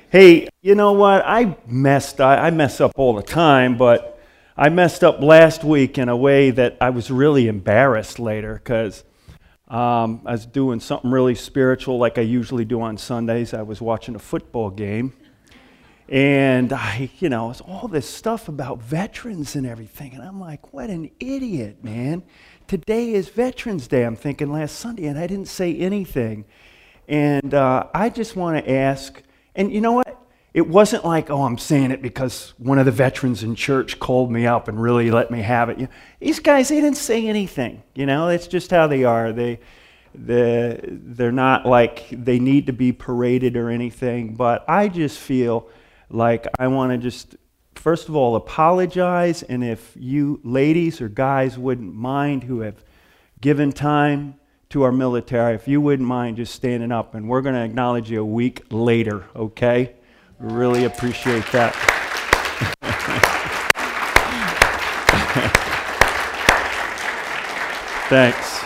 Hey, you know what? I mess up all the time, but I messed up last week in a way that I was really embarrassed later because I was doing something really spiritual like I usually do on Sundays. I was watching a football game, and it's all this stuff about veterans and everything, and I'm like, what an idiot, man. Today is Veterans Day, I'm thinking, last Sunday, and I didn't say anything. And I just want to ask, and you know what? It wasn't like, oh, I'm saying it because one of the veterans in church called me up and really let me have it. These guys, they didn't say anything. That's just how they are. They're not like they need to be paraded or anything. But I just feel like I want to just, first of all, apologize. And if you ladies or guys wouldn't mind who have given time to our military, if you wouldn't mind just standing up, and we're going to acknowledge you a week later, okay? We really appreciate that. Thanks.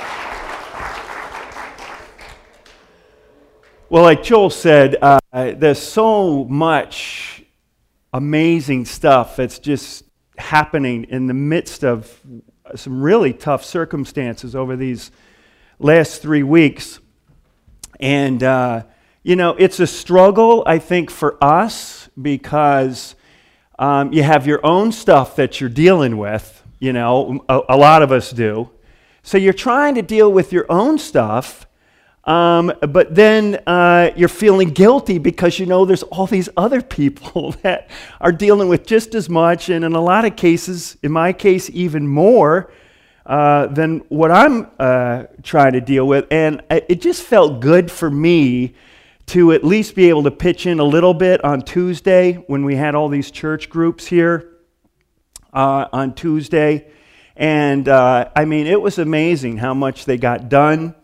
Well, like Joel said, there's so much amazing stuff that's just happening in the midst of some really tough circumstances over these last 3 weeks. And, it's a struggle, I think, for us because you have your own stuff that you're dealing with, a lot of us do. So you're trying to deal with your own stuff, but then you're feeling guilty because there's all these other people that are dealing with just as much, and in a lot of cases, in my case, even more, than what I'm trying to deal with. And it just felt good for me to at least be able to pitch in a little bit on Tuesday when we had all these church groups here on Tuesday. And it was amazing how much they got done.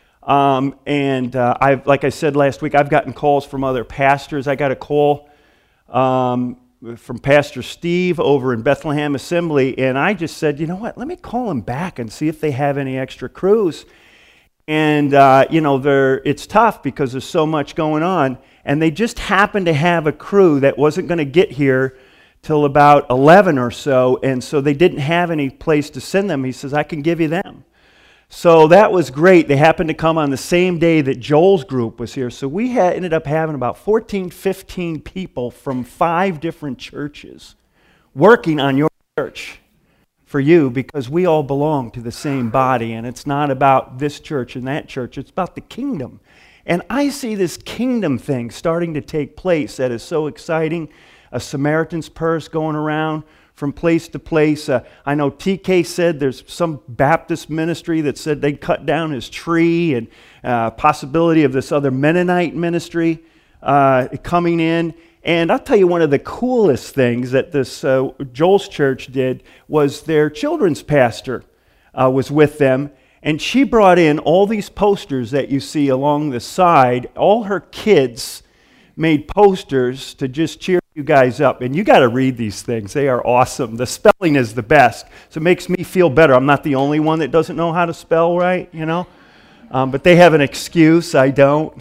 Like I said last week, I've gotten calls from other pastors. I got a call from Pastor Steve over in Bethlehem Assembly, and I just said, you know what, let me call him back and see if they have any extra crews. And, it's tough because there's so much going on, and they just happened to have a crew that wasn't going to get here till about 11 or so, and so they didn't have any place to send them. He says, I can give you them. So that was great. They happened to come on the same day that Joel's group was here. So we ended up having about 14, 15 people from 5 different churches working on your church for you, because we all belong to the same body. And it's not about this church and that church. It's about the kingdom. And I see this kingdom thing starting to take place that is so exciting. A Samaritan's Purse going around from place to place. I know TK said there's some Baptist ministry that said they'd cut down his tree, and possibility of this other Mennonite ministry coming in. And I'll tell you, one of the coolest things that this Joel's church did was their children's pastor was with them, and she brought in all these posters that you see along the side. All her kids made posters to just cheer you guys up, and you got to read these things. They are awesome. The spelling is the best, so it makes me feel better. I'm not the only one that doesn't know how to spell right, but they have an excuse. I don't,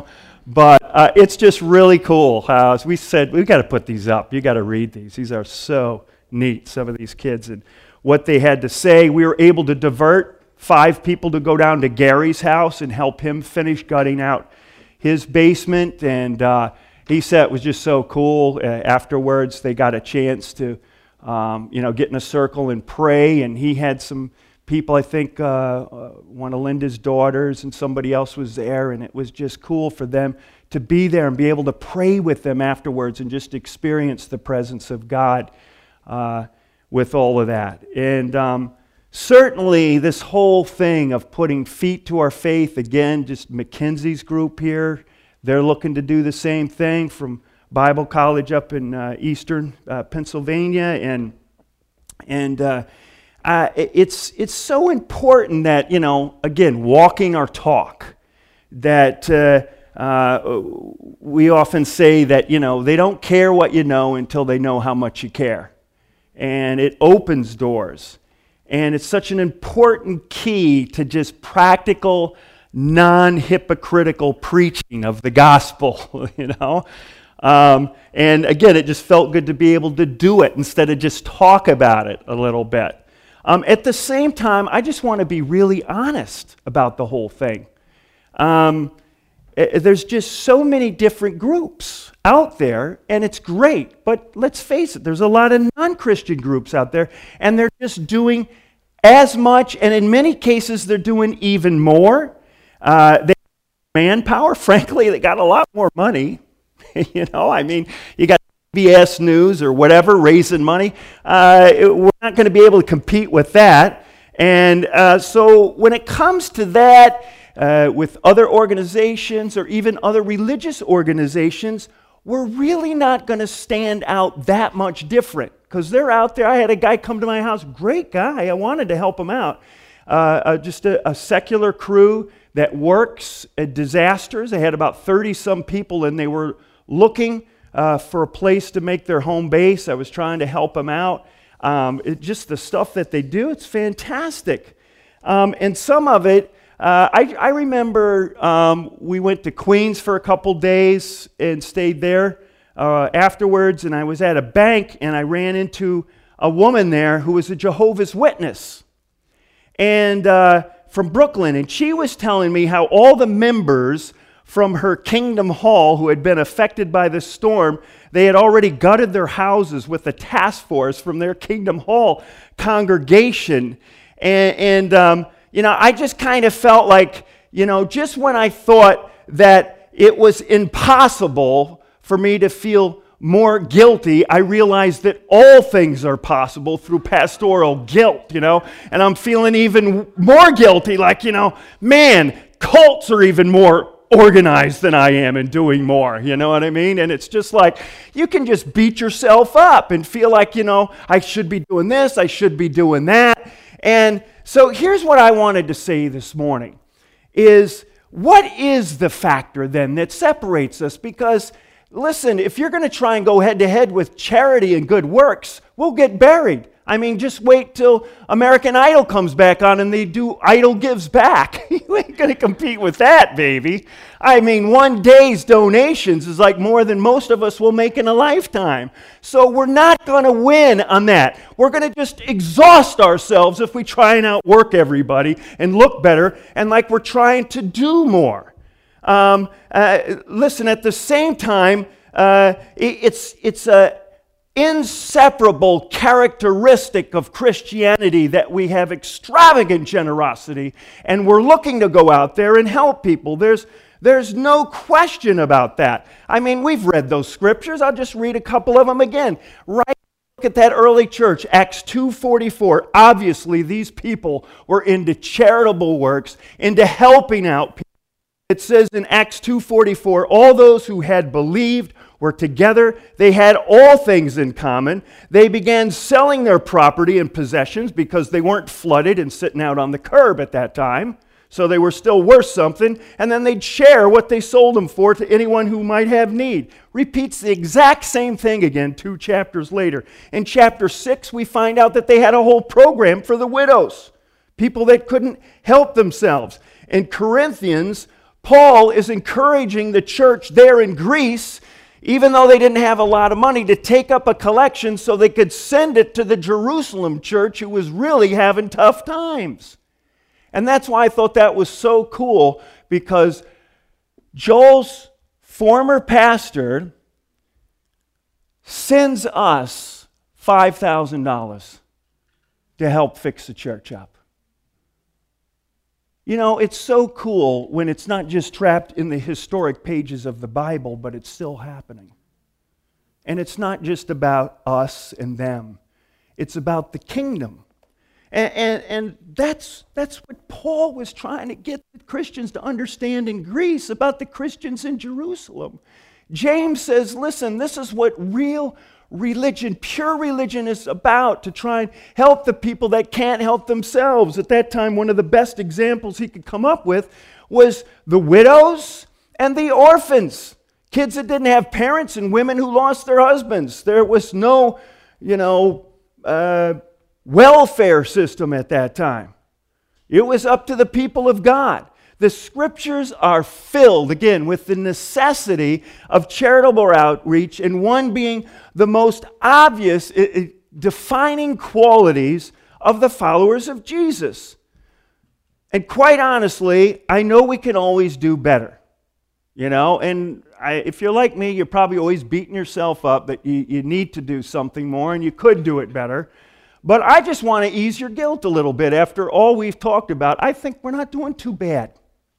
But it's just really cool. As we said, we've got to put these up. You got to read these. These are so neat, some of these kids, and what they had to say. We were able to divert 5 people to go down to Gary's house and help him finish gutting out his basement, and he said it was just so cool. Afterwards, they got a chance to, get in a circle and pray, and he had some people, I think one of Linda's daughters and somebody else was there, and it was just cool for them to be there and be able to pray with them afterwards and just experience the presence of God with all of that. And certainly this whole thing of putting feet to our faith, again, just Mackenzie's group here, they're looking to do the same thing from Bible College up in eastern Pennsylvania, and it's so important that, again, walking our talk, that we often say that, they don't care what you know until they know how much you care. And it opens doors. And it's such an important key to just practical, non-hypocritical preaching of the gospel, And again, it just felt good to be able to do it instead of just talk about it a little bit. At the same time, I just want to be really honest about the whole thing. There's just so many different groups out there, and it's great. But let's face it, there's a lot of non-Christian groups out there, and they're just doing as much, and in many cases, they're doing even more. They have manpower, frankly, they got a lot more money. You know, I mean, you got CBS News or whatever raising money. We're not going to be able to compete with that. And so when it comes to that, with other organizations or even other religious organizations, we're really not going to stand out that much different because they're out there. I had a guy come to my house, great guy. I wanted to help him out. Just a secular crew that works at disasters. They had about 30-some people, and they were looking for a place to make their home base. I was trying to help them out. Just the stuff that they do, it's fantastic. And some of it, I remember we went to Queens for a couple days and stayed there afterwards, and I was at a bank, and I ran into a woman there who was a Jehovah's Witness, and from Brooklyn, and she was telling me how all the members from her Kingdom Hall who had been affected by the storm, they had already gutted their houses with a task force from their Kingdom Hall congregation. And you know, I just kind of felt like, you know, just when I thought that it was impossible for me to feel more guilty, I realized that all things are possible through pastoral guilt, you know, and I'm feeling even more guilty, like, you know, man, cults are even more organized than I am and doing more, you know what I mean? And it's just like, you can just beat yourself up and feel like, you know, I should be doing this, I should be doing that. And so here's what I wanted to say this morning, is what is the factor then that separates us? Because listen, if you're going to try and go head to head with charity and good works, we'll get buried. I mean, just wait till American Idol comes back on and they do Idol Gives Back. You ain't going to compete with that, baby. I mean, one day's donations is like more than most of us will make in a lifetime. So we're not going to win on that. We're going to just exhaust ourselves if we try and outwork everybody and look better and like we're trying to do more. Listen, at the same time, it's a inseparable characteristic of Christianity that we have extravagant generosity and we're looking to go out there and help people. There's no question about that. I mean, we've read those scriptures. I'll just read a couple of them again. Right, look at that early church, Acts 2:44. Obviously, these people were into charitable works, into helping out people. It says in Acts 2:44, all those who had believed were together. They had all things in common. They began selling their property and possessions because they weren't flooded and sitting out on the curb at that time. So they were still worth something. And then they'd share what they sold them for to anyone who might have need. Repeats the exact same thing again 2 chapters later. In chapter 6, we find out that they had a whole program for the widows, people that couldn't help themselves. In Corinthians, Paul is encouraging the church there in Greece, even though they didn't have a lot of money, to take up a collection so they could send it to the Jerusalem church who was really having tough times. And that's why I thought that was so cool, because Joel's former pastor sends us $5,000 to help fix the church up. You know, it's so cool when it's not just trapped in the historic pages of the Bible, but it's still happening. And it's not just about us and them. It's about the kingdom. And that's what Paul was trying to get the Christians to understand in Greece about the Christians in Jerusalem. James says, listen, this is what real religion, pure religion is about, to try and help the people that can't help themselves. At that time, one of the best examples he could come up with was the widows and the orphans. Kids that didn't have parents and women who lost their husbands. There was no, welfare system at that time. It was up to the people of God. The Scriptures are filled, again, with the necessity of charitable outreach, and one being the most obvious defining qualities of the followers of Jesus. And quite honestly, I know we can always do better. And if you're like me, you're probably always beating yourself up that you need to do something more and you could do it better. But I just want to ease your guilt a little bit. After all we've talked about, I think we're not doing too bad.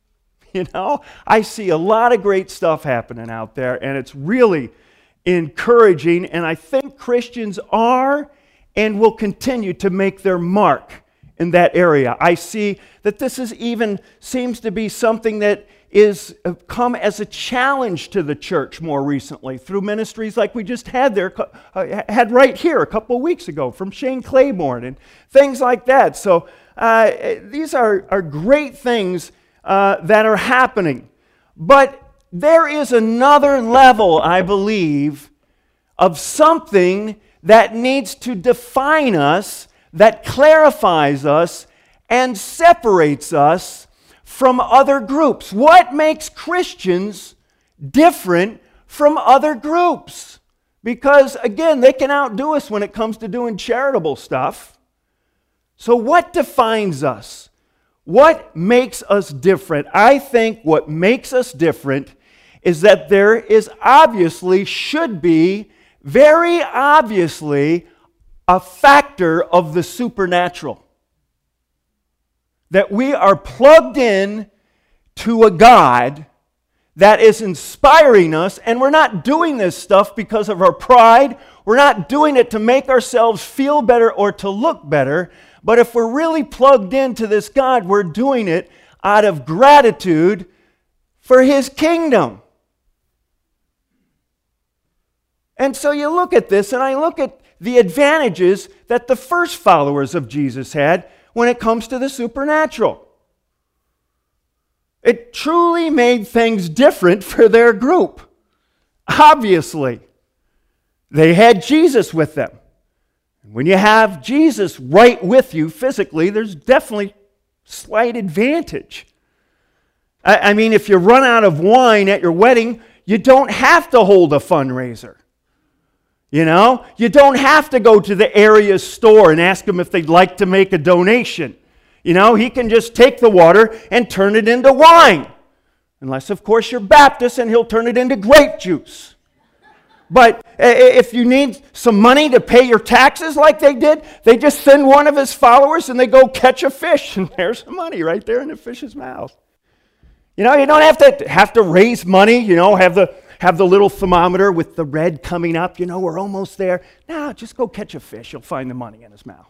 I see a lot of great stuff happening out there, and it's really encouraging, and I think Christians are and will continue to make their mark in that area. I see that this seems to be something that is come as a challenge to the church more recently through ministries like we just had right here a couple of weeks ago from Shane Claiborne and things like that. So these are great things that are happening. But there is another level, I believe, of something that needs to define us, that clarifies us, and separates us from other groups. What makes Christians different from other groups? Because, again, they can outdo us when it comes to doing charitable stuff. So what defines us? What makes us different? I think what makes us different is that there is should be, very obviously, a factor of the supernatural. That we are plugged in to a God that is inspiring us, and we're not doing this stuff because of our pride. We're not doing it to make ourselves feel better or to look better. But if we're really plugged into this God, we're doing it out of gratitude for His kingdom. And so you look at this, and I look at the advantages that the first followers of Jesus had when it comes to the supernatural. It truly made things different for their group. Obviously, they had Jesus with them. When you have Jesus right with you physically, there's definitely slight advantage. I mean, if you run out of wine at your wedding, you don't have to hold a fundraiser. You don't have to go to the area store and ask them if they'd like to make a donation. He can just take the water and turn it into wine. Unless, of course, you're Baptist and he'll turn it into grape juice. But if you need some money to pay your taxes like they did, they just send one of his followers and they go catch a fish, and there's the money right there in the fish's mouth. You don't have to raise money, have the little thermometer with the red coming up, we're almost there. No, just go catch a fish, you'll find the money in his mouth.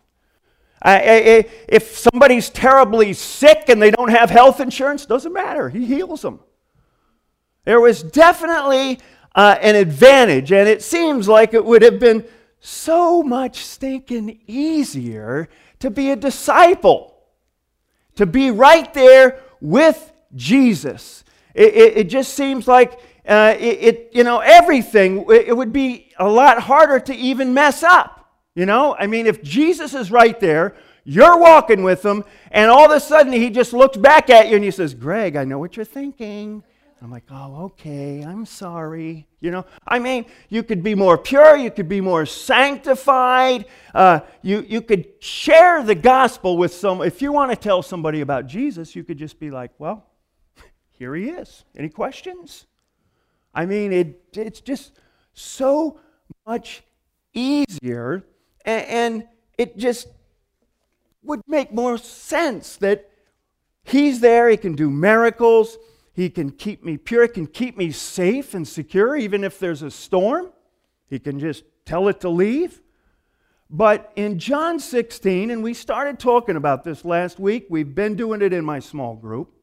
If somebody's terribly sick and they don't have health insurance, doesn't matter, he heals them. There was definitely an advantage, and it seems like it would have been so much stinking easier to be a disciple, to be right there with Jesus. It just seems like everything, it would be a lot harder to even mess up. If Jesus is right there, you're walking with him, and all of a sudden he just looks back at you and he says, "Greg, I know what you're thinking." I'm like, "Oh, okay, I'm sorry." You could be more pure, you could be more sanctified, you could share the gospel with if you want to tell somebody about Jesus, you could just be like, "Well, here he is. Any questions?" It's just so much easier, and it just would make more sense that he's there, he can do miracles, he can keep me pure, he can keep me safe and secure, even if there's a storm. He can just tell it to leave. But in John 16, and we started talking about this last week, we've been doing it in my small group,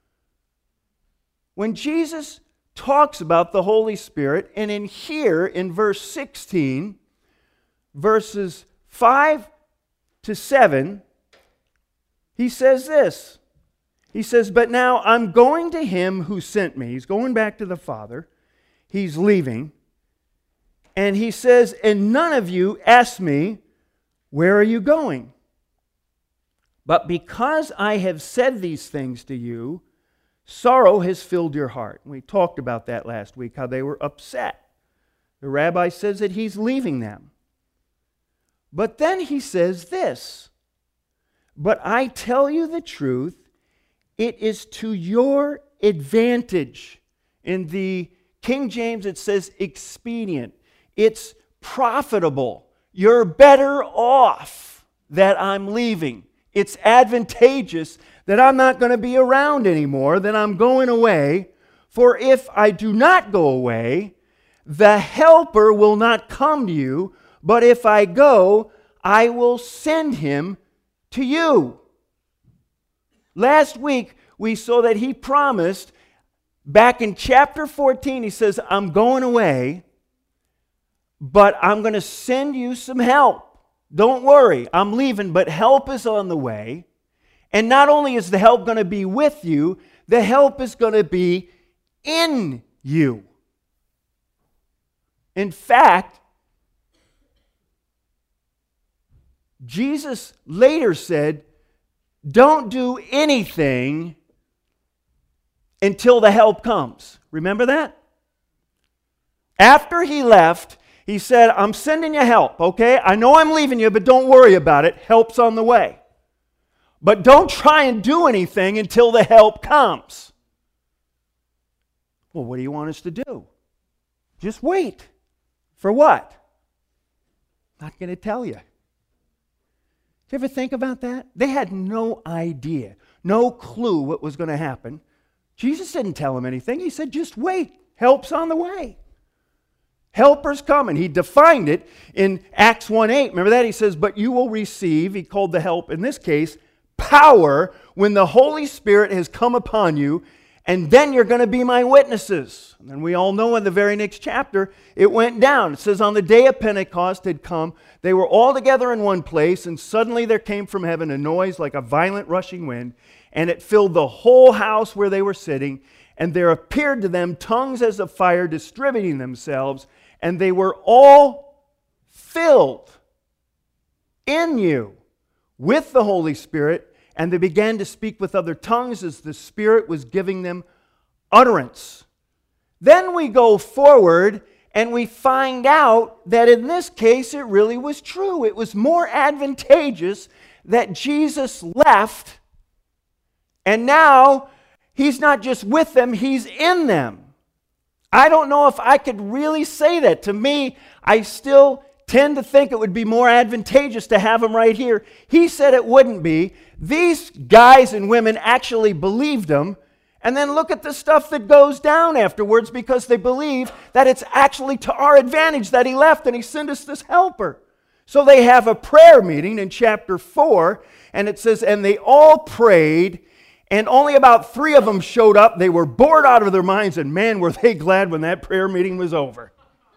when Jesus talks about the Holy Spirit, and in verse 16, verses 5 to 7, he says this. He says, "But now I'm going to him who sent me." He's going back to the Father. He's leaving. And he says, "And none of you asked me, 'Where are you going?' But because I have said these things to you, Sorrow has filled your heart. We talked about that last week, how they were upset. The rabbi says that he's leaving them. But then he says this, but I tell you the truth, it is to your advantage. In the King James it says expedient. It's profitable. You're better off that I'm leaving. It's advantageous that I'm not going to be around anymore, that I'm going away. For if I do not go away, the Helper will not come to you, but if I go, I will send him to you. Last week, we saw that he promised, back in chapter 14, he says, I'm going away, but I'm going to send you some help. Don't worry, I'm leaving, but help is on the way. And not only is the help going to be with you, the help is going to be in you. In fact, Jesus later said, don't do anything until the help comes. Remember that? After he left, he said, I'm sending you help, okay? I know I'm leaving you, but don't worry about it. Help's on the way. But don't try and do anything until the help comes. Well, what do you want us to do? Just wait. For what? Not going to tell you. Do you ever think about that? They had no idea, no clue what was going to happen. Jesus didn't tell them anything. He said, just wait. Help's on the way. Helper's coming. He defined it in Acts 1:8. Remember that? He says, but you will receive, he called the help in this case, power when the Holy Spirit has come upon you, and then you're going to be my witnesses. And then we all know in the very next chapter, it went down. It says, on the day of Pentecost had come, they were all together in one place, and suddenly there came from heaven a noise like a violent rushing wind, and it filled the whole house where they were sitting, and there appeared to them tongues as of fire distributing themselves, and they were all filled in you with the Holy Spirit, and they began to speak with other tongues as the Spirit was giving them utterance. Then we go forward and we find out that in this case it really was true. It was more advantageous that Jesus left, and now he's not just with them, he's in them. I don't know if I could really say that. To me, I still tend to think it would be more advantageous to have him right here. He said it wouldn't be. These guys and women actually believed him. And then look at the stuff that goes down afterwards, because they believe that it's actually to our advantage that he left and he sent us this helper. So they have a prayer meeting in chapter 4, and it says, and they all prayed, and only about 3 of them showed up. They were bored out of their minds, and man, were they glad when that prayer meeting was over.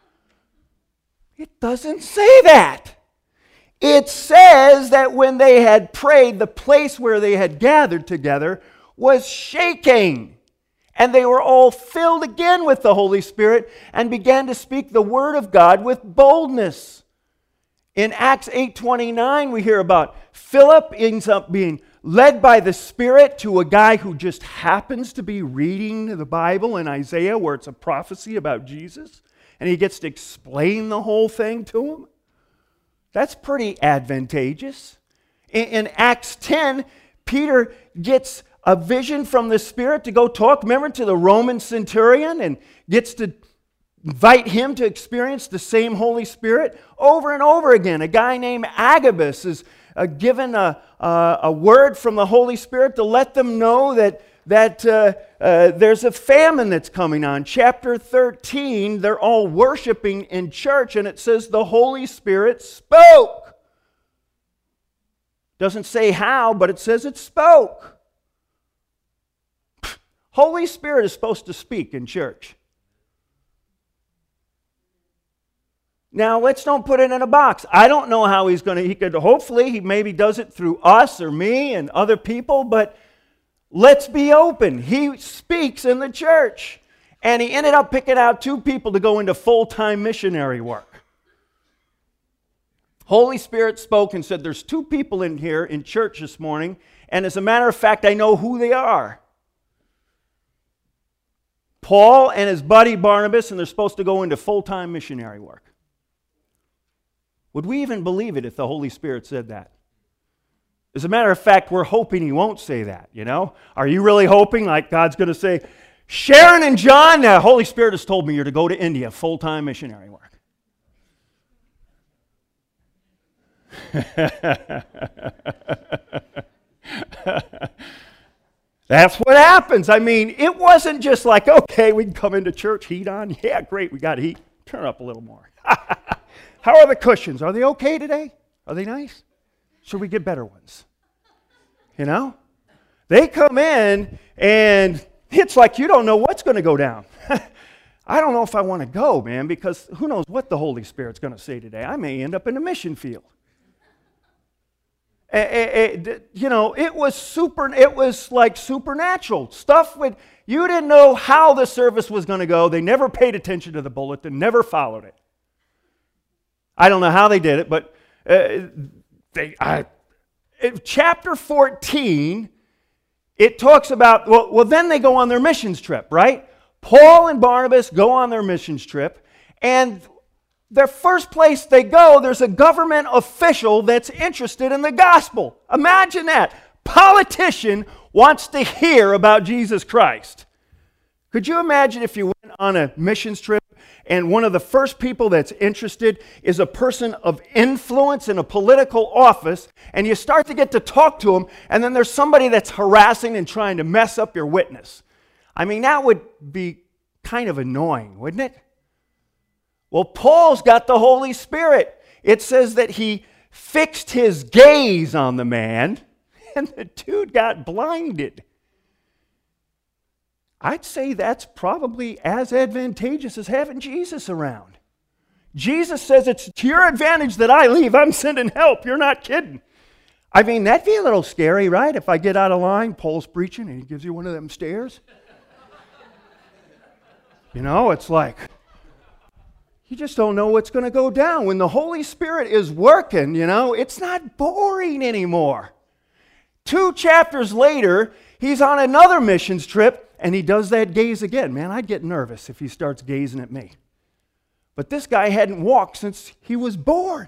It doesn't say that. It says that when they had prayed, the place where they had gathered together was shaking. And they were all filled again with the Holy Spirit and began to speak the word of God with boldness. In Acts 8:29, we hear about Philip ends up being led by the Spirit to a guy who just happens to be reading the Bible in Isaiah, where it's a prophecy about Jesus, and he gets to explain the whole thing to him. That's pretty advantageous. In Acts 10, Peter gets a vision from the Spirit to go talk, remember, to the Roman centurion, and gets to invite him to experience the same Holy Spirit over and over again. A guy named Agabus is given a word from the Holy Spirit to let them know that there's a famine that's coming on. Chapter 13, they're all worshiping in church, and it says the Holy Spirit spoke. Doesn't say how, but it says it spoke. Holy Spirit is supposed to speak in church. Now, let's don't put it in a box. I don't know how he could, hopefully, he maybe does it through us or me and other people, but let's be open. He speaks in the church. And he ended up picking out 2 people to go into full-time missionary work. Holy Spirit spoke and said, there's 2 people in here in church this morning, and as a matter of fact, I know who they are. Paul and his buddy Barnabas, and they're supposed to go into full-time missionary work. Would we even believe it if the Holy Spirit said that? As a matter of fact, we're hoping he won't say that, you know? Are you really hoping like God's going to say, Sharon and John, the Holy Spirit has told me you're to go to India, full-time missionary work. That's what happens. I mean, it wasn't just like, okay, we can come into church, heat on. Yeah, great, we got heat. Turn up a little more. How are the cushions? Are they okay today? Are they nice? Should we get better ones? You know? They come in and it's like you don't know what's going to go down. I don't know if I want to go, man, because who knows what the Holy Spirit's going to say today. I may end up in a mission field. You know, it was like supernatural stuff. You didn't know how the service was going to go. They never paid attention to the bulletin, never followed it. I don't know how they did it, but chapter 14, it talks about, well, then they go on their missions trip, right? Paul and Barnabas go on their missions trip, and the first place they go, there's a government official that's interested in the gospel. Imagine that. Politician wants to hear about Jesus Christ. Could you imagine if you went on a missions trip and one of the first people that's interested is a person of influence in a political office, and you start to get to talk to him, and then there's somebody that's harassing and trying to mess up your witness? I mean, that would be kind of annoying, wouldn't it? Well, Paul's got the Holy Spirit. It says that he fixed his gaze on the man, and the dude got blinded. I'd say that's probably as advantageous as having Jesus around. Jesus says it's to your advantage that I leave. I'm sending help. You're not kidding. I mean, that'd be a little scary, right? If I get out of line, Paul's preaching, and he gives you one of them stares. You know, it's like, you just don't know what's going to go down. When the Holy Spirit is working, you know, it's not boring anymore. 2 chapters later, he's on another missions trip, and he does that gaze again. Man, I'd get nervous if he starts gazing at me. But this guy hadn't walked since he was born.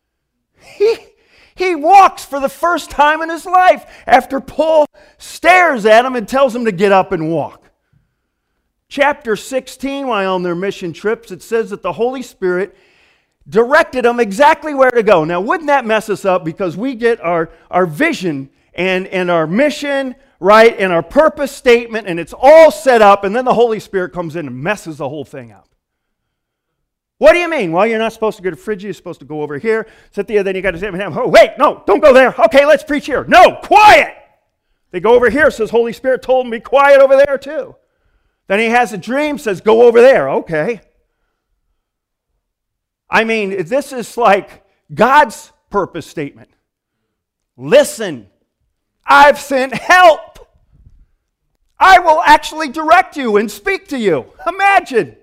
He walks for the first time in his life after Paul stares at him and tells him to get up and walk. Chapter 16, while on their mission trips, it says that the Holy Spirit directed them exactly where to go. Now, wouldn't that mess us up? Because we get our vision and our mission, right, and our purpose statement, and it's all set up, and then the Holy Spirit comes in and messes the whole thing up. What do you mean? Well, you're not supposed to go to Phrygia. You're supposed to go over here, sit there, then you got to say, oh, wait, no, don't go there. Okay, let's preach here. No, quiet! They go over here, says Holy Spirit told him to be quiet over there too. Then he has a dream, says, go over there. Okay. I mean, this is like God's purpose statement. Listen, I've sent help. I will actually direct you and speak to you. Imagine.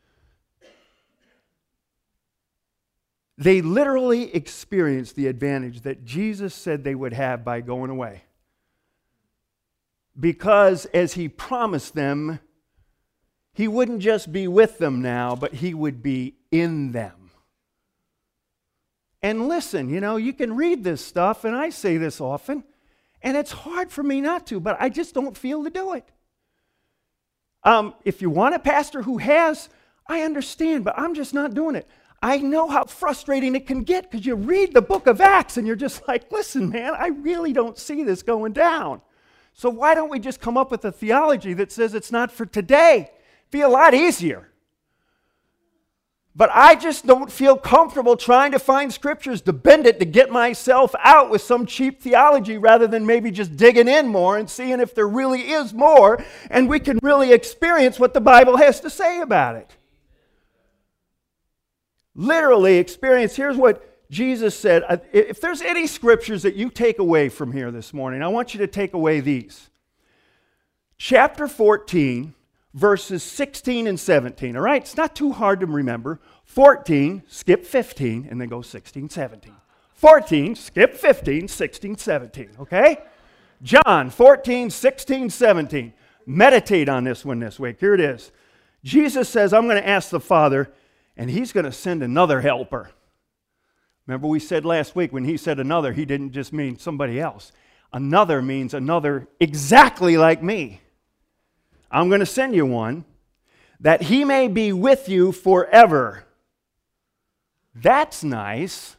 They literally experienced the advantage that Jesus said they would have by going away. Because as he promised them, he wouldn't just be with them now, but he would be in them. And listen, you know, you can read this stuff, and I say this often, and it's hard for me not to, but I just don't feel to do it. If you want a pastor who has, I understand, but I'm just not doing it. I know how frustrating it can get because you read the book of Acts, and you're just like, listen, man, I really don't see this going down. So why don't we just come up with a theology that says it's not for today? Be a lot easier. But I just don't feel comfortable trying to find scriptures to bend it to get myself out with some cheap theology rather than maybe just digging in more and seeing if there really is more and we can really experience what the Bible has to say about it. Literally experience. Here's what Jesus said. If there's any scriptures that you take away from here this morning, I want you to take away these. Chapter 14, verses 16 and 17, all right? It's not too hard to remember. 14, skip 15, and then go 16, 17. 14, skip 15, 16, 17, okay? John 14, 16, 17. Meditate on this one this week. Here it is. Jesus says, I'm going to ask the Father, and He's going to send another helper. Remember we said last week when He said another, He didn't just mean somebody else. Another means another exactly like me. I'm going to send you one that He may be with you forever. That's nice.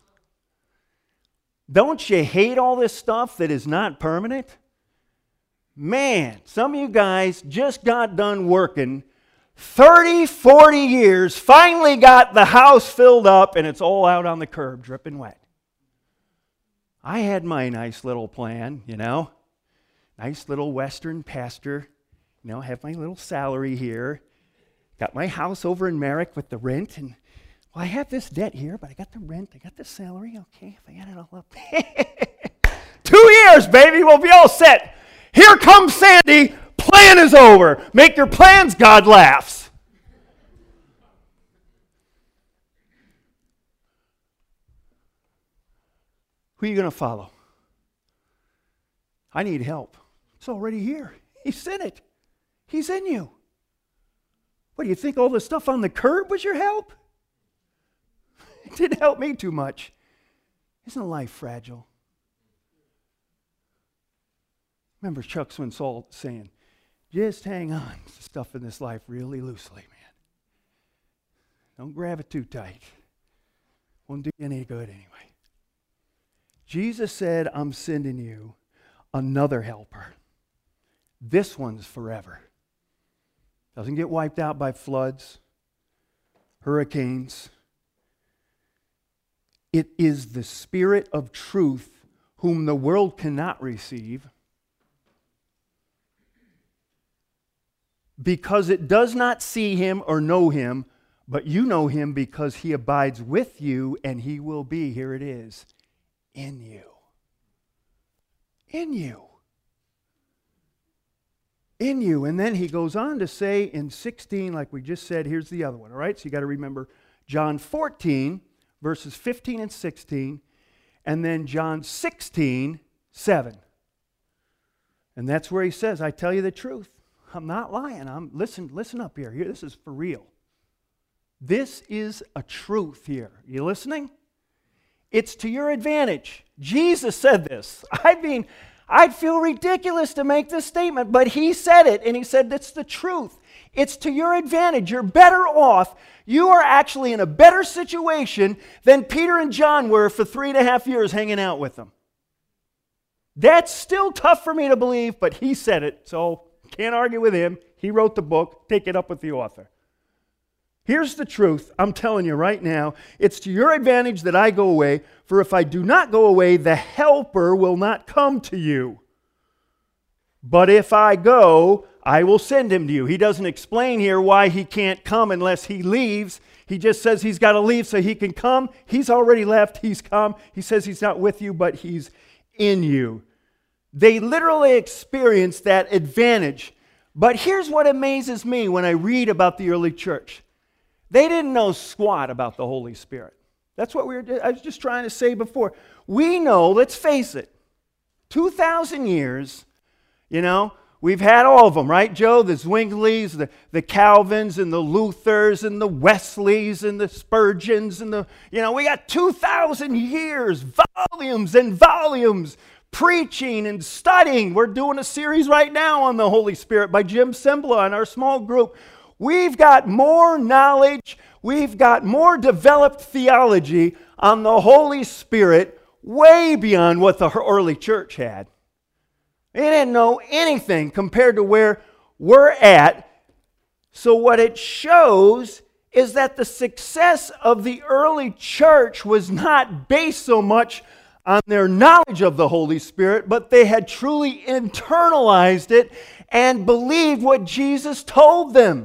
Don't you hate all this stuff that is not permanent? Man, some of you guys just got done working 30, 40 years, finally got the house filled up, and it's all out on the curb, dripping wet. I had my nice little plan, nice little Western pastor, have my little salary here, got my house over in Merrick with the rent, and well, I have this debt here, but I got the rent, I got the salary, okay, if I add it all up. 2 years, baby, we'll be all set. Here comes Sandy, plan is over. Make your plans, God laughs. Who are you going to follow? I need help. It's already here. He sent it. He's in you. What, do you think all the stuff on the curb was your help? It didn't help me too much. Isn't life fragile? Remember Chuck Swindoll saying, just hang on to stuff in this life really loosely, man. Don't grab it too tight. Won't do you any good anyway. Jesus said, I'm sending you another helper. This one's forever. Doesn't get wiped out by floods, hurricanes. It is the Spirit of truth whom the world cannot receive because it does not see Him or know Him, but you know Him because He abides with you and He will be, here it is, in you. In you. In you. And then he goes on to say in 16, like we just said, here's the other one, all right? So you got to remember John 14, verses 15 and 16, and then John 16, 7. And that's where he says, I tell you the truth. I'm not lying. Listen up here. This is for real. This is a truth here. You listening? It's to your advantage. Jesus said this. I'd feel ridiculous to make this statement, but He said it, and He said it's the truth. It's to your advantage. You're better off. You are actually in a better situation than Peter and John were for 3.5 years hanging out with them. That's still tough for me to believe, but He said it, so can't argue with Him. He wrote the book. Take it up with the author. Here's the truth. I'm telling you right now, it's to your advantage that I go away, for if I do not go away, the Helper will not come to you. But if I go, I will send Him to you. He doesn't explain here why He can't come unless He leaves. He just says He's got to leave so He can come. He's already left. He's come. He says He's not with you, but He's in you. They literally experienced that advantage. But here's what amazes me when I read about the early church. They didn't know squat about the Holy Spirit. That's what I was just trying to say before. We know, let's face it, 2,000 years, we've had all of them, right, Joe? The Zwinglies, the Calvins, and the Luthers, and the Wesleys, and the Spurgeons, and we got 2,000 years, volumes and volumes, preaching and studying. We're doing a series right now on the Holy Spirit by Jim Cymbala in our small group. We've got more knowledge, we've got more developed theology on the Holy Spirit way beyond what the early church had. They didn't know anything compared to where we're at. So what it shows is that the success of the early church was not based so much on their knowledge of the Holy Spirit, but they had truly internalized it and believed what Jesus told them.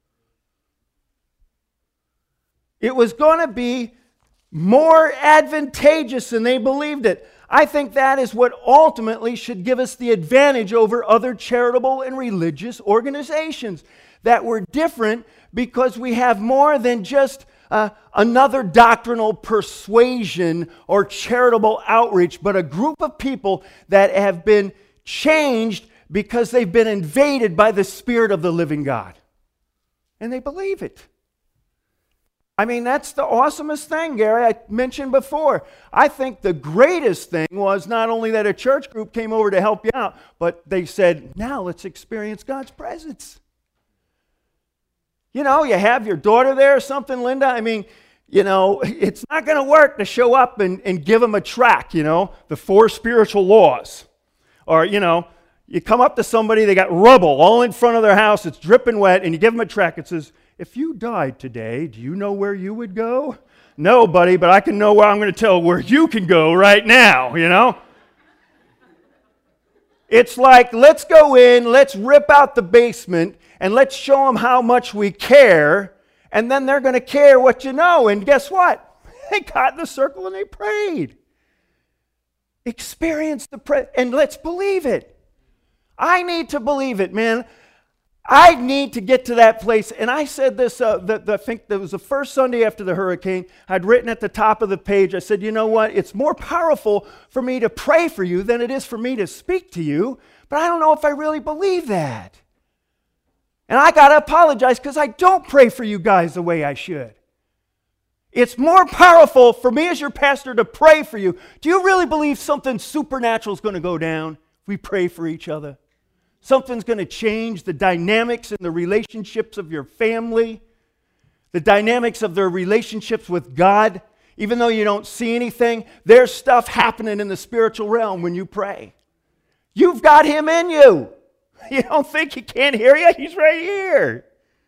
It was going to be more advantageous than they believed it. I think that is what ultimately should give us the advantage over other charitable and religious organizations. That we're different because we have more than just another doctrinal persuasion or charitable outreach, but a group of people that have been changed because they've been invaded by the Spirit of the living God. And they believe it. I mean, that's the awesomest thing, Gary. I mentioned before. I think the greatest thing was not only that a church group came over to help you out, but they said, now let's experience God's presence. You know, you have your daughter there or something, Linda. I mean, you know, it's not going to work to show up and give them a tract, you know, the 4 spiritual laws. Or, you know, you come up to somebody, they got rubble all in front of their house, it's dripping wet, and you give them a tract. It says, if you died today, do you know where you would go? No, buddy, but I can know where I'm going to tell where you can go right now, you know? It's like, let's go in, let's rip out the basement, and let's show them how much we care, and then they're going to care what you know. And guess what? They got in the circle and they prayed. Experience the prayer, and let's believe it. I need to believe it, man. I need to get to that place. And I said this, I think that was the first Sunday after the hurricane. I'd written at the top of the page, I said, you know what? It's more powerful for me to pray for you than it is for me to speak to you. But I don't know if I really believe that. And I got to apologize because I don't pray for you guys the way I should. It's more powerful for me as your pastor to pray for you. Do you really believe something supernatural is going to go down if we pray for each other? Something's going to change the dynamics in the relationships of your family, the dynamics of their relationships with God. Even though you don't see anything, there's stuff happening in the spiritual realm when you pray. You've got Him in you. You don't think He can't hear you? He's right here.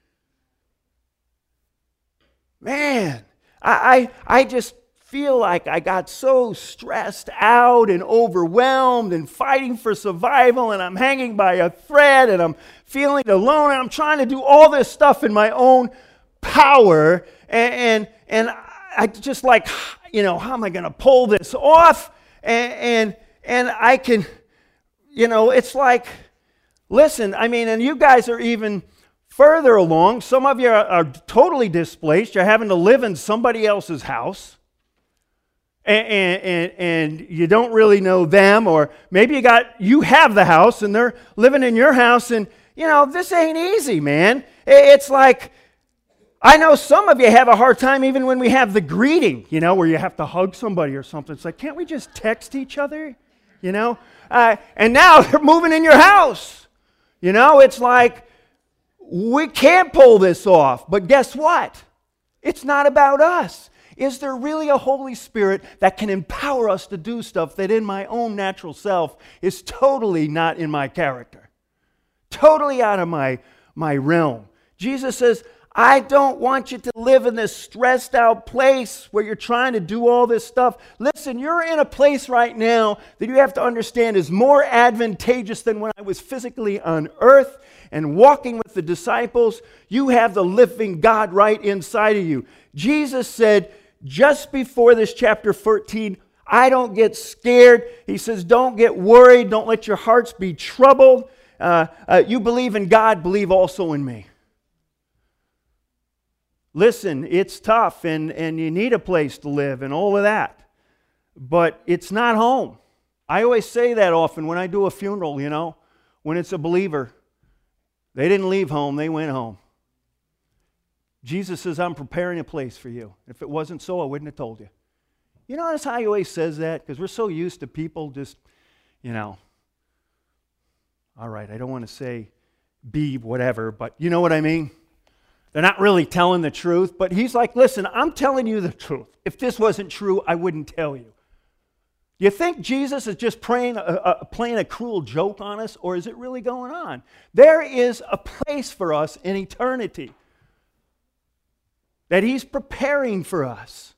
Man, I just feel like I got so stressed out and overwhelmed and fighting for survival, and I'm hanging by a thread, and I'm feeling alone, and I'm trying to do all this stuff in my own power, and I just like, you know, how am I going to pull this off? And I can, you know, it's like, listen, I mean, and you guys are even further along. Some of you are totally displaced. You're having to live in somebody else's house. And you don't really know them, or maybe you have the house and they're living in your house, and you know, this ain't easy, man. It's like, I know some of you have a hard time even when we have the greeting, you know, where you have to hug somebody or something. It's like, can't we just text each other, you know? And now they're moving in your house. You know, it's like, we can't pull this off, but guess what? It's not about us. Is there really a Holy Spirit that can empower us to do stuff that in my own natural self is totally not in my character? Totally out of my realm. Jesus says, I don't want you to live in this stressed out place where you're trying to do all this stuff. Listen, you're in a place right now that you have to understand is more advantageous than when I was physically on earth and walking with the disciples. You have the living God right inside of you. Jesus said, just before this chapter 14, I don't get scared. He says, don't get worried. Don't let your hearts be troubled. You believe in God, believe also in me. Listen, it's tough and you need a place to live and all of that. But it's not home. I always say that often when I do a funeral, you know, when it's a believer. They didn't leave home, they went home. Jesus says, I'm preparing a place for you. If it wasn't so, I wouldn't have told you. You notice how he always says that? Because we're so used to people just, you know, all right, I don't want to say be whatever, but you know what I mean? They're not really telling the truth, but he's like, listen, I'm telling you the truth. If this wasn't true, I wouldn't tell you. You think Jesus is just playing a cruel joke on us, or is it really going on? There is a place for us in eternity that He's preparing for us,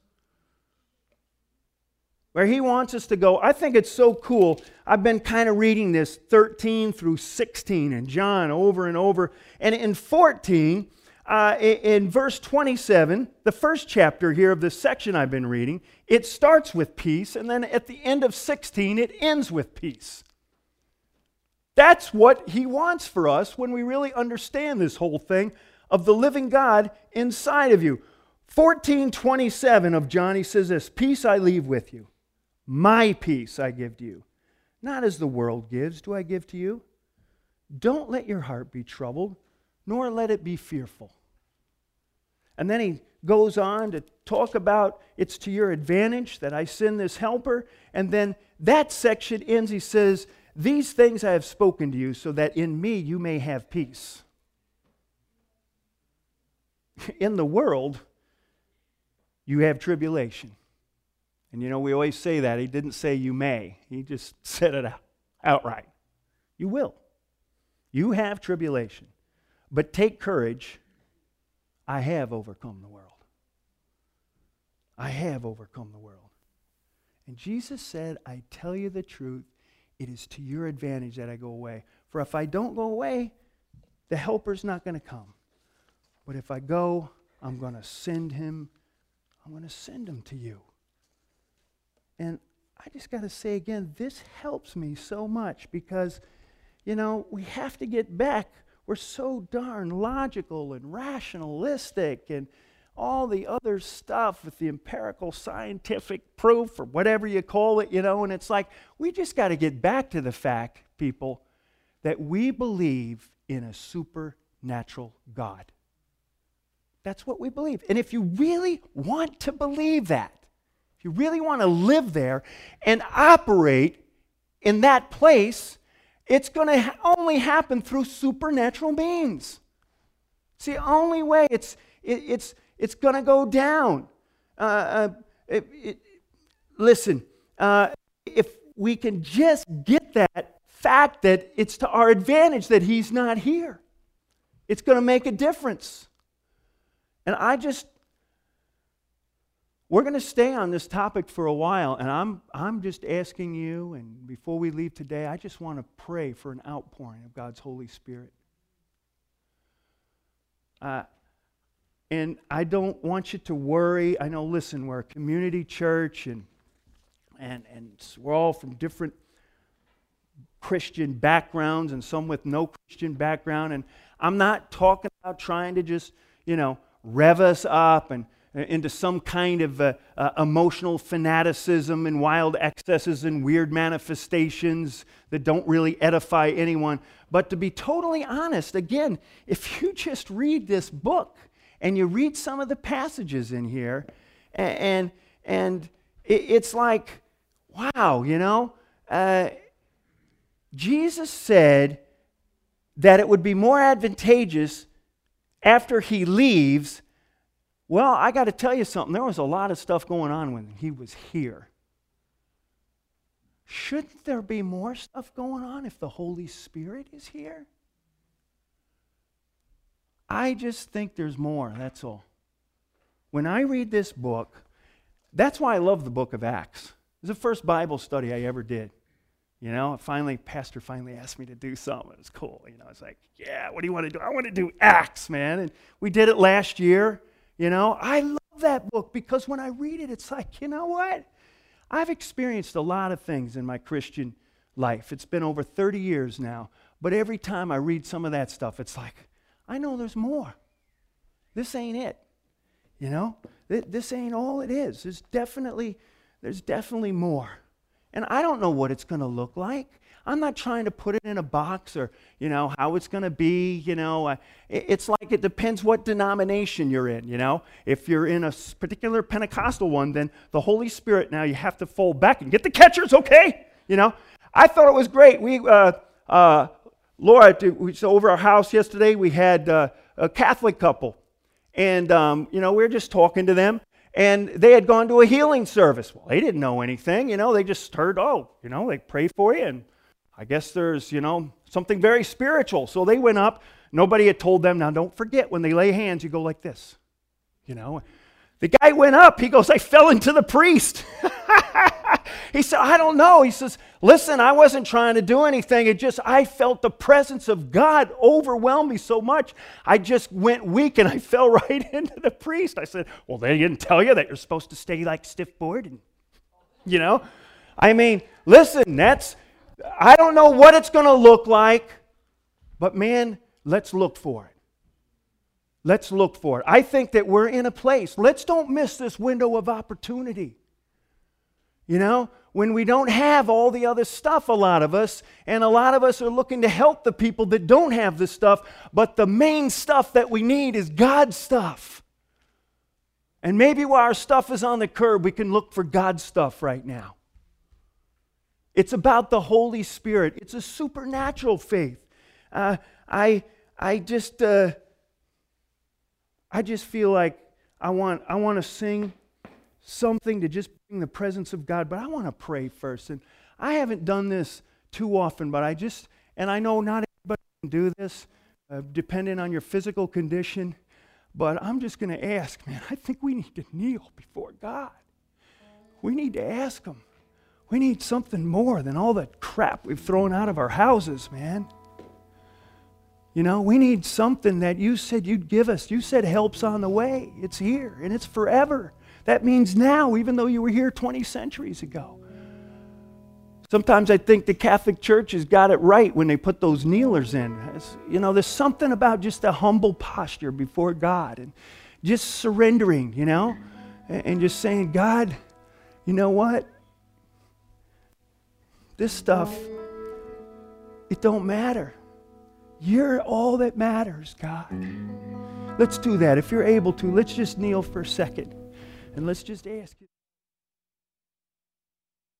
where He wants us to go. I think it's so cool. I've been kind of reading this 13 through 16 in John over and over. And in 14, in verse 27, the first chapter here of this section I've been reading, it starts with peace, and then at the end of 16, it ends with peace. That's what He wants for us when we really understand this whole thing of the living God inside of you. 14:27 of John, he says this, peace I leave with you. My peace I give to you. Not as the world gives, do I give to you. Don't let your heart be troubled, nor let it be fearful. And then he goes on to talk about it's to your advantage that I send this helper. And then that section ends, he says, these things I have spoken to you so that in me you may have peace. In the world, you have tribulation. And you know, we always say that. He didn't say you may. He just said it outright. You will. You have tribulation. But take courage. I have overcome the world. I have overcome the world. And Jesus said, I tell you the truth, it is to your advantage that I go away. For if I don't go away, the helper's not going to come. But if I go, I'm going to send him. I'm going to send him to you. And I just got to say again, this helps me so much because, you know, we have to get back. We're so darn logical and rationalistic and all the other stuff with the empirical scientific proof or whatever you call it, you know, and it's like we just got to get back to the fact, people, that we believe in a supernatural God. That's what we believe. And if you really want to believe that, if you really want to live there and operate in that place, it's going to only happen through supernatural means. It's the only way it's going to go down. Listen, if we can just get that fact that it's to our advantage that he's not here, it's going to make a difference. And we're going to stay on this topic for a while, and I'm just asking you, and before we leave today, I just want to pray for an outpouring of God's Holy Spirit. And I don't want you to worry. I know, listen, we're a community church, and we're all from different Christian backgrounds, and some with no Christian background, and I'm not talking about trying to just, you know, rev us up and into some kind of emotional fanaticism and wild excesses and weird manifestations that don't really edify anyone. But to be totally honest, again, if you just read this book and you read some of the passages in here, and it's like, wow, you know, Jesus said that it would be more advantageous after he leaves. Well, I got to tell you something. There was a lot of stuff going on when he was here. Shouldn't there be more stuff going on if the Holy Spirit is here? I just think there's more, that's all. When I read this book, that's why I love the book of Acts. It was the first Bible study I ever did. You know, pastor finally asked me to do something. It was cool. You know, it's like, yeah, what do you want to do? I want to do Acts, man. And we did it last year. You know, I love that book because when I read it, it's like, you know what? I've experienced a lot of things in my Christian life. It's been over 30 years now. But every time I read some of that stuff, it's like, I know there's more. This ain't it. You know, this ain't all it is. There's definitely more. And I don't know what it's going to look like. I'm not trying to put it in a box or, you know, how it's going to be, you know. It's like it depends what denomination you're in, you know. If you're in a particular Pentecostal one, then the Holy Spirit, now you have to fold back and get the catchers, okay? You know. I thought it was great. Laura, so over our house yesterday, we had a Catholic couple. And, you know, we were just talking to them. And they had gone to a healing service. Well, they didn't know anything, you know. They just heard, oh, you know, they pray for you. And I guess there's, you know, something very spiritual. So they went up. Nobody had told them. Now, don't forget, when they lay hands, you go like this. You know. The guy went up. He goes, I fell into the priest. He said, I don't know. He says, listen, I wasn't trying to do anything. I felt the presence of God overwhelm me so much. I just went weak and I fell right into the priest. I said, well, they didn't tell you that you're supposed to stay like stiff-board. And, you know, I mean, listen, I don't know what it's going to look like, but man, let's look for it. Let's look for it. I think that we're in a place. Let's don't miss this window of opportunity. You know, when we don't have all the other stuff, a lot of us, and a lot of us are looking to help the people that don't have the stuff, but the main stuff that we need is God's stuff. And maybe while our stuff is on the curb, we can look for God's stuff right now. It's about the Holy Spirit. It's a supernatural faith. I just feel like I want to sing something to just bring the presence of God, but I want to pray first. And I haven't done this too often, but I know not everybody can do this, depending on your physical condition, but I'm just going to ask, man, I think we need to kneel before God. We need to ask Him. We need something more than all the crap we've thrown out of our houses, man. You know, we need something that you said you'd give us. You said help's on the way. It's here, and it's forever. That means now, even though you were here 20 centuries ago. Sometimes I think the Catholic Church has got it right when they put those kneelers in. You know, there's something about just a humble posture before God and just surrendering, you know, and just saying, God, you know what? This stuff, it don't matter. You're all that matters, God. Let's do that. If you're able to, let's just kneel for a second. And let's just ask you.